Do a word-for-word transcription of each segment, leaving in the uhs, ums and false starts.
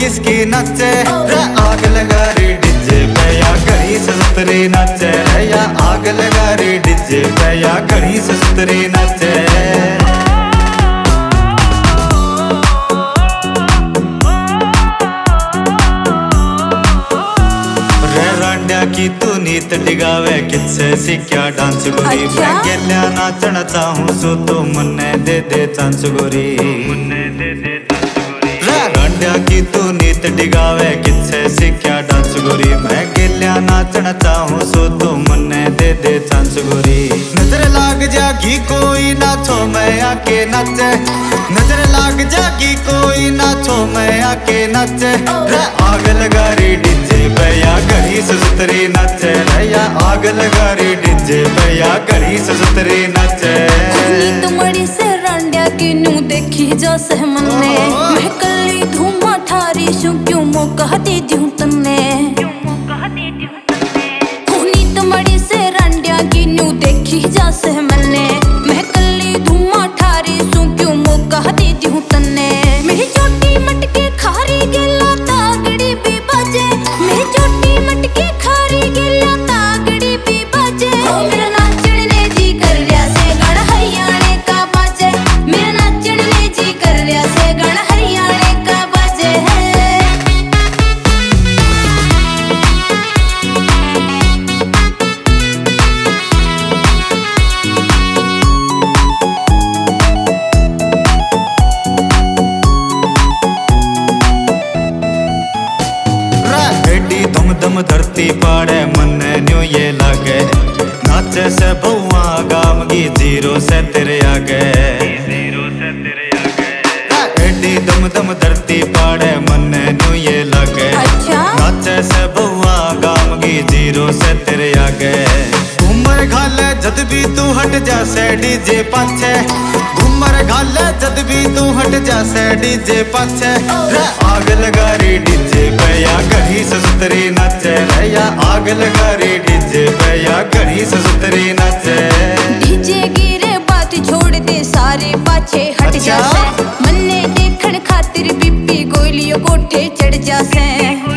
किसकी नाचे रे आग लगा रे डीजे पे या घड़ी से सुतरी नाचे रे या आग लगा रे डीजे पे या घड़ी से सुतरी नाचे की तू नीत डिगावे किससे सीख्या डांस गोरी अच्छा? मैं गेल्या नाचना चाहूं सो तो मन्ने दे दे चांस गोरी मन्ने दे दे चांस गोरी रंड्या की तू नीत डिगावे किससे सीख्या डांस गोरी मैं गेल्या नाचना चाहूं सो तो मन्ने दे दे चांस गोरी नजर लाग जागी कोई नाचो मैं आके नाचे नजर लाग जागी कोई नाचो मैं आके नाचे रे आग लगा रे डीजे पे या घड़ी से सुतरी नाचे रे या आग लगा रे डीजे पे या घड़ी से सुतरी नाचे तुम्हारी से रंड्या की नू देखी जो सहमने मैं कली धूमा ठारी शू क्यों मौका दे दूं तन्ने तुम्हारी से रंड्या की नू देखी जा सहमने मैं कली धूमा ठारी शू क्यों मौका दे दूं तन्ने मेरी चोटी मटके खारी गेला तागड़ी भी बाजे मेरी चोटी मटके खारी गेला तागड़ी भी बाजे मेरा नाचन ने जी कर रिया से गण हरियाणे का बाजे मेरा नाचन ने जी कर रिया से गण हरियाणे का बाजे दम दम धरती पाड़े मन न्यू ये लागे नाचे से बउआ गामगी जीरो से तेरे आगे जीरो से तेरे आगे एडी दम दम धरती पाड़े मन न्यू ये लागे अच्छा? नाचे से बउआ गामगी जीरो से तेरे आगे घूमर घाले जद भी तू हट जा से डीजे पाछे घूमर घाले जद भी तू हट जा से डीजे पाछे रे आग लगा रे डीजे पे या घड़ी से सुतरी नाचे रे या आग लगा रे डीजे पे या घड़ी से सुतरी नाचे डीजे गिरे बात छोड़ दे सारे पाछे हट जा से मन्ने देखण खातिर बीपी गोलियों कोठे चढ़ जा से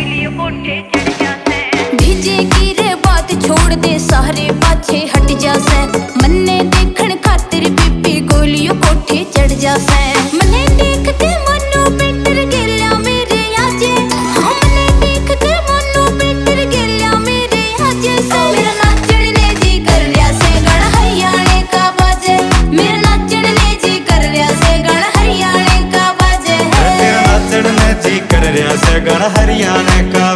डीजे गिरे बात छोड़ दे सारे पाछे हट जा से मन्ने देखण खातिर बीपी गोलियों कोठे चढ़ जा से मन्ने देख के मनो पेटर गेल्या मेरे आजे हाँ मन्ने देख के मनो पेटर गेल्या मेरे आजे से मेरा नाचन ने जी कर रिया से गण हरियाणे का बाजे मेरा नाचन ने जी कर रिया से गण हरियाणे का बाजे मेरा नाचन ने जी कर रिया से गण हरियाणे का